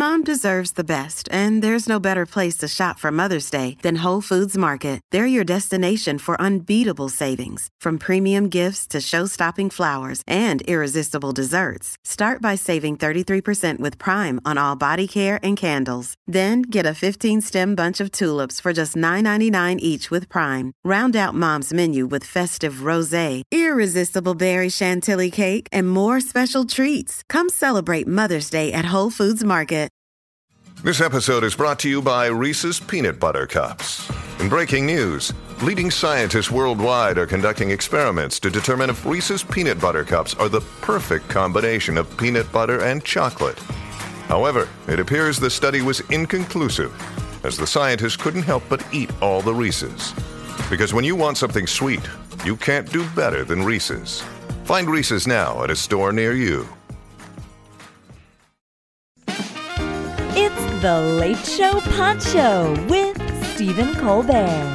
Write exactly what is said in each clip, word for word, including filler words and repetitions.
Mom deserves the best, and there's no better place to shop for Mother's Day than Whole Foods Market. They're your destination for unbeatable savings, from premium gifts to show-stopping flowers and irresistible desserts. Start by saving thirty-three percent with Prime on all body care and candles. Then get a fifteen-stem bunch of tulips for just nine ninety-nine each with Prime. Round out Mom's menu with festive rosé, irresistible berry chantilly cake, and more special treats. Come celebrate Mother's Day at Whole Foods Market. This episode is brought to you by Reese's Peanut Butter Cups. In breaking news, leading scientists worldwide are conducting experiments to determine if Reese's Peanut Butter Cups are the perfect combination of peanut butter and chocolate. However, it appears the study was inconclusive, as the scientists couldn't help but eat all the Reese's. Because when you want something sweet, you can't do better than Reese's. Find Reese's now at a store near you. It's The Late Show Poncho with Stephen Colbert.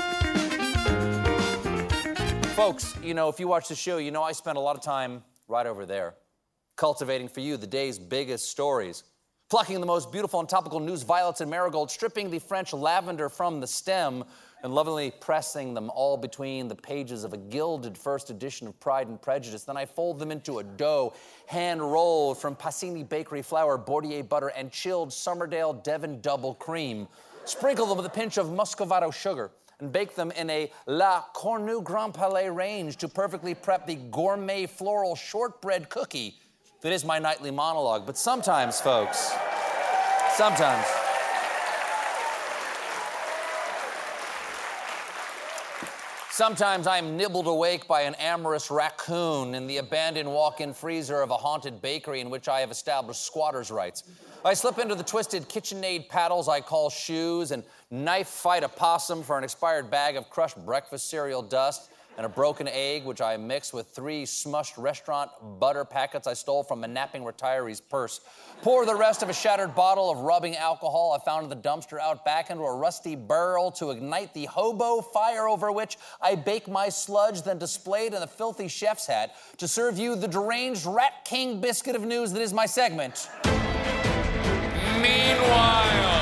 Folks, you know, if you watch the show, you know I spend a lot of time right over there, cultivating for you the day's biggest stories, plucking the most beautiful and topical news violets and marigolds, stripping the French lavender from the stem, and lovingly pressing them all between the pages of a gilded first edition of Pride and Prejudice. Then I fold them into a dough, hand-rolled from Passini bakery flour, Bordier butter, and chilled Summerdale Devon double cream. Sprinkle them with a pinch of Muscovado sugar and bake them in a La Cornu Grand Palais range to perfectly prep the gourmet floral shortbread cookie that is my nightly monologue. But sometimes, folks, sometimes... Sometimes I'm nibbled awake by an amorous raccoon in the abandoned walk-in freezer of a haunted bakery in which I have established squatters' rights. I slip into the twisted KitchenAid paddles I call shoes and knife fight a possum for an expired bag of crushed breakfast cereal dust and a broken egg, which I mix with three smushed restaurant butter packets I stole from a napping retiree's purse. Pour the rest of a shattered bottle of rubbing alcohol I found in the dumpster out back into a rusty barrel to ignite the hobo fire over which I bake my sludge, then displayed in a filthy chef's hat to serve you the deranged Rat King biscuit of news that is my segment. Meanwhile.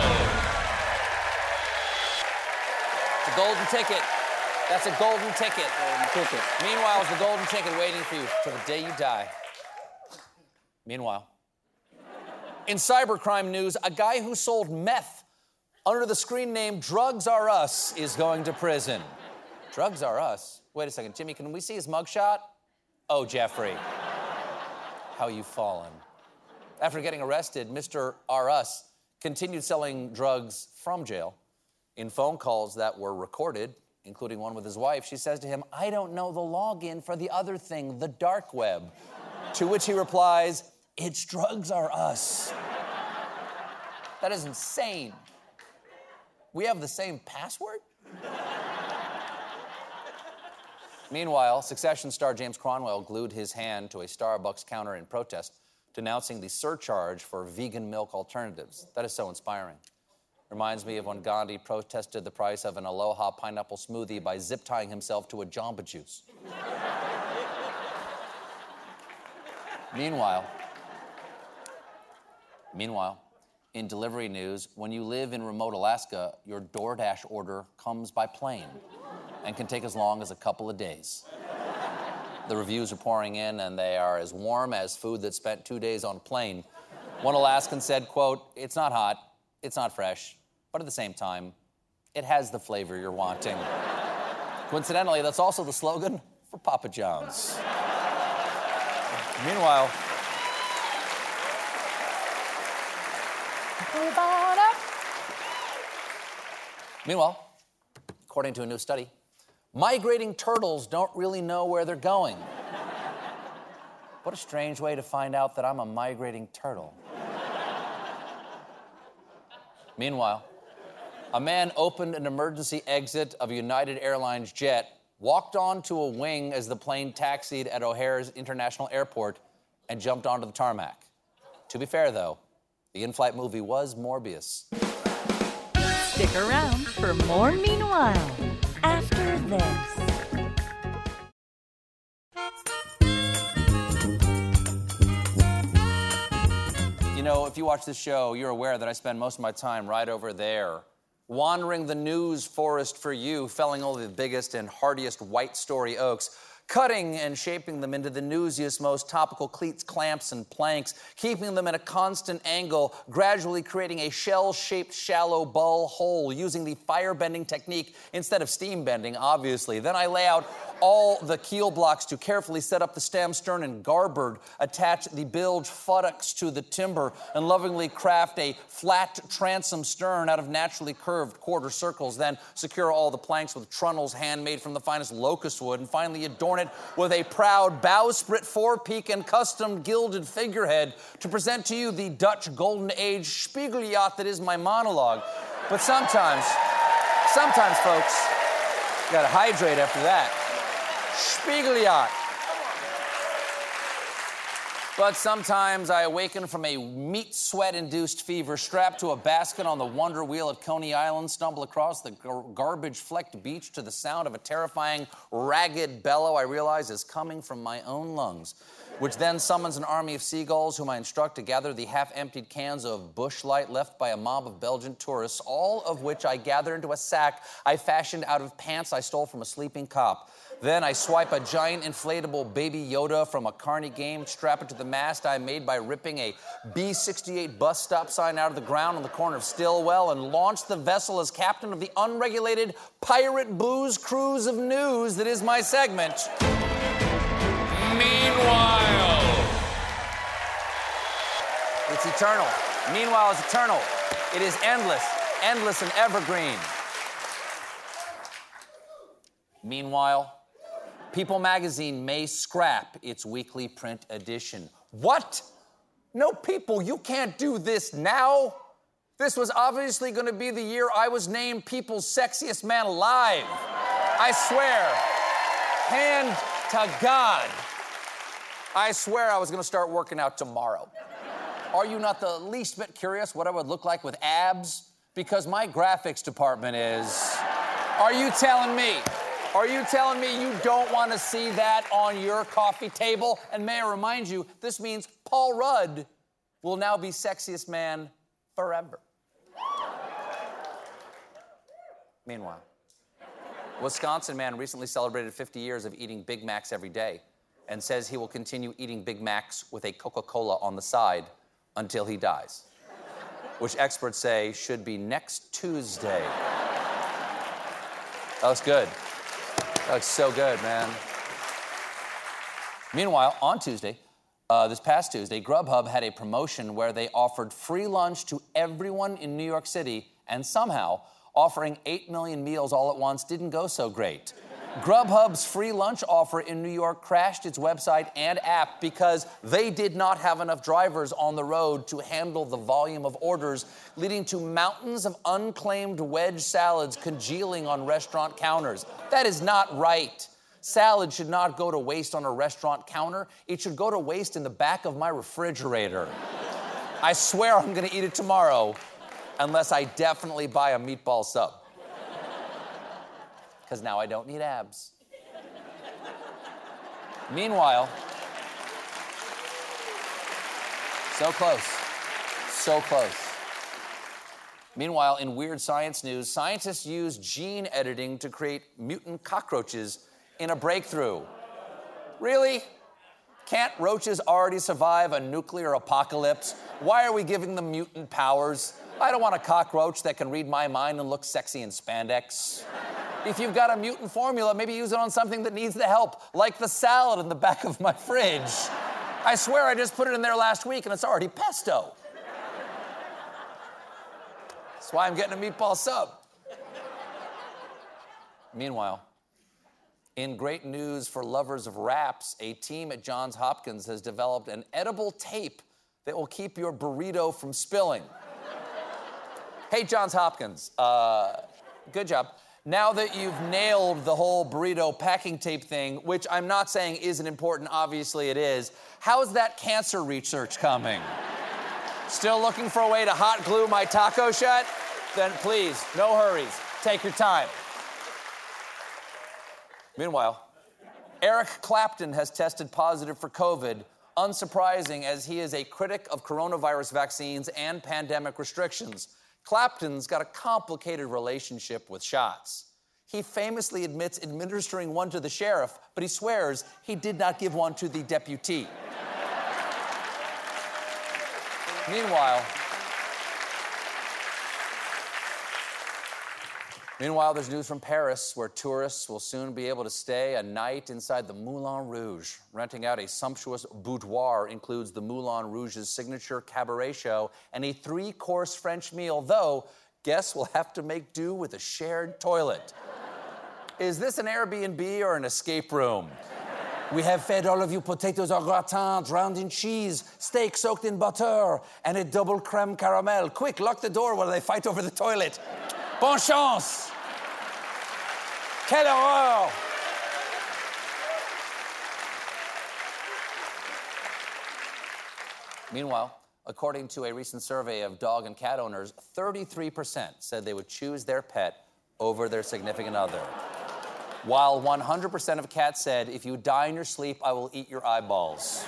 It's a golden ticket. That's a golden ticket. Golden ticket. Meanwhile, it's the golden ticket waiting for you till the day you die. Meanwhile, in cybercrime news, a guy who sold meth under the screen name Drugs R Us is going to prison. Drugs R Us? Wait a second, Jimmy, can we see his mugshot? Oh, Jeffrey. How you've fallen. After getting arrested, Mister R Us continued selling drugs from jail. In phone calls that were recorded, including one with his wife, she says to him, "I don't know the login for the other thing, the dark web." To which he replies, "It's Drugs R Us." That is insane. We have the same password? Meanwhile, Succession star James Cromwell glued his hand to a Starbucks counter in protest, denouncing the surcharge for vegan milk alternatives. That is so inspiring. Reminds me of when Gandhi protested the price of an Aloha pineapple smoothie by zip-tying himself to a Jamba Juice. Meanwhile, meanwhile, in delivery news, when you live in remote Alaska, your DoorDash order comes by plane and can take as long as a couple of days. The reviews are pouring in, and they are as warm as food that spent two days on a plane. One Alaskan said, quote, "It's not hot, it's not fresh, but at the same time, it has the flavor you're wanting." Coincidentally, that's also the slogan for Papa John's. Meanwhile, Meanwhile, according to a new study, migrating turtles don't really know where they're going. What a strange way to find out that I'm a migrating turtle. Meanwhile, a man opened an emergency exit of a United Airlines jet, walked onto a wing as the plane taxied at O'Hare's International Airport, and jumped onto the tarmac. To be fair, though, the in-flight movie was Morbius. Stick around for more Meanwhile after this. You know, if if you watch this show, you're aware that I spend most of my time right over there, wandering the news forest for you, felling only the biggest and hardiest white story oaks, cutting and shaping them into the newsiest, most topical cleats, clamps, and planks, keeping them at a constant angle, gradually creating a shell-shaped shallow bull hole using the fire-bending technique instead of steam-bending, obviously. Then I lay out all the keel blocks to carefully set up the stem, stern, and garboard, attach the bilge futtocks to the timber, and lovingly craft a flat transom stern out of naturally curved quarter circles, then secure all the planks with trunnels handmade from the finest locust wood, and finally adorn it with a proud bowsprit, forepeak, and custom gilded figurehead to present to you the Dutch Golden Age Spiegelyacht that is my monologue. But sometimes, sometimes, folks, you gotta hydrate after that. Spiegelyacht. But sometimes I awaken from a meat sweat-induced fever, strapped to a basket on the Wonder Wheel at Coney Island, stumble across the gar- garbage-flecked beach to the sound of a terrifying, ragged bellow I realize is coming from my own lungs, which then summons an army of seagulls whom I instruct to gather the half-emptied cans of Busch Light left by a mob of Belgian tourists, all of which I gather into a sack I fashioned out of pants I stole from a sleeping cop. Then I swipe a giant inflatable Baby Yoda from a Carney game, strap it to the mast I made by ripping a B sixty-eight bus stop sign out of the ground on the corner of Stillwell, and launch the vessel as captain of the unregulated pirate booze cruise of news that is my segment. Meanwhile. It's eternal. Meanwhile is eternal. It is endless, endless and evergreen. Meanwhile, People magazine may scrap its weekly print edition. What? No, People, you can't do this now. This was obviously going to be the year I was named People's Sexiest Man Alive. I swear, hand to God, I swear I was going to start working out tomorrow. Are you not the least bit curious what I would look like with abs? Because my graphics department is. Are you telling me? Are you telling me you don't want to see that on your coffee table? And may I remind you, this means Paul Rudd will now be sexiest man forever. Meanwhile, Wisconsin man recently celebrated fifty years of eating Big Macs every day and says he will continue eating Big Macs with a Coca-Cola on the side until he dies, which experts say should be next Tuesday. That was good. That looks so good, man. Meanwhile, on Tuesday, uh, this past Tuesday, Grubhub had a promotion where they offered free lunch to everyone in New York City, and somehow offering eight million meals all at once didn't go so great. Grubhub's free lunch offer in New York crashed its website and app because they did not have enough drivers on the road to handle the volume of orders, leading to mountains of unclaimed wedge salads congealing on restaurant counters. That is not right. Salad should not go to waste on a restaurant counter. It should go to waste in the back of my refrigerator. I swear I'm gonna eat it tomorrow, unless I definitely buy a meatball sub. Because now I don't need abs. Meanwhile, so close, so close. Meanwhile, in weird science news, scientists use gene editing to create mutant cockroaches in a breakthrough. Really? Can't roaches already survive a nuclear apocalypse? Why are we giving them mutant powers? I don't want a cockroach that can read my mind and look sexy in spandex. If you've got a mutant formula, maybe use it on something that needs the help, like the salad in the back of my fridge. I swear I just put it in there last week and it's already pesto. That's why I'm getting a meatball sub. Meanwhile, in great news for lovers of wraps, a team at Johns Hopkins has developed an edible tape that will keep your burrito from spilling. Hey, Johns Hopkins, uh, good job. Now that you've nailed the whole burrito packing tape thing, which I'm not saying isn't important, obviously it is, how's that cancer research coming? Still looking for a way to hot glue my taco shut? Then please, no hurries. Take your time. Meanwhile, Eric Clapton has tested positive for COVID, Unsurprising, as he is a critic of coronavirus vaccines and pandemic restrictions. Clapton's got a complicated relationship with shots. He famously admits administering one to the sheriff, but he swears he did not give one to the deputy. Meanwhile, Meanwhile, there's news from Paris, where tourists will soon be able to stay a night inside the Moulin Rouge. Renting out a sumptuous boudoir includes the Moulin Rouge's signature cabaret show and a three-course French meal, though guests will have to make do with a shared toilet. Is this an Airbnb or an escape room? We have fed all of you potatoes au gratin, drowned in cheese, steak soaked in butter, and a double creme caramel. Quick, lock the door while they fight over the toilet. Bonne chance! Quelle horreur! Meanwhile, according to a recent survey of dog and cat owners, thirty-three percent said they would choose their pet over their significant other. While one hundred percent of cats said, if you die in your sleep, I will eat your eyeballs.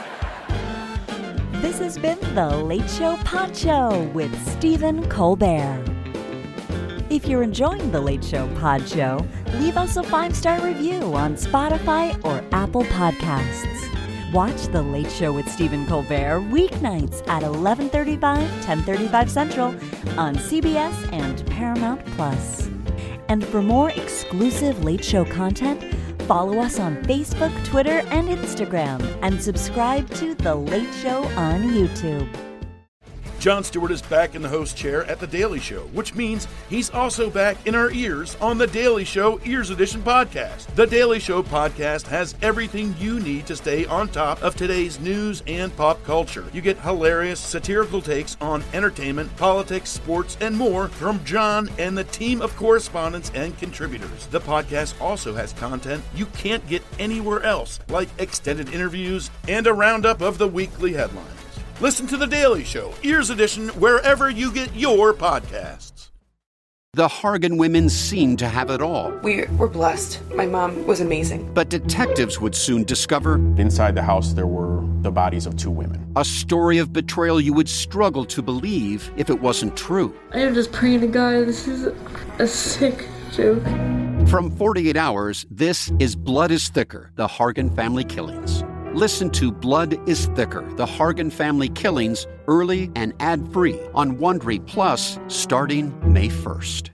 This has been The Late Show Pod Show with Stephen Colbert. If you're enjoying The Late Show Pod Show, leave us a five-star review on Spotify or Apple Podcasts. Watch The Late Show with Stephen Colbert weeknights at eleven thirty-five, ten thirty-five Central on C B S and Paramount Plus. And for more exclusive Late Show content, follow us on Facebook, Twitter, and Instagram, and subscribe to The Late Show on YouTube. Jon Stewart is back in the host chair at The Daily Show, which means he's also back in our ears on The Daily Show Ears Edition podcast. The Daily Show podcast has everything you need to stay on top of today's news and pop culture. You get hilarious, satirical takes on entertainment, politics, sports, and more from Jon and the team of correspondents and contributors. The podcast also has content you can't get anywhere else, like extended interviews and a roundup of the weekly headlines. Listen to The Daily Show, Ears Edition, wherever you get your podcasts. The Hargan women seemed to have it all. We were blessed. My mom was amazing. But detectives would soon discover... Inside the house, there were the bodies of two women. A story of betrayal you would struggle to believe if it wasn't true. I am just praying to God, this is a sick joke. From forty-eight hours, this is Blood is Thicker, The Hargan Family Killings. Listen to Blood is Thicker, The Hargan Family Killings, early and ad-free on Wondery Plus starting May first.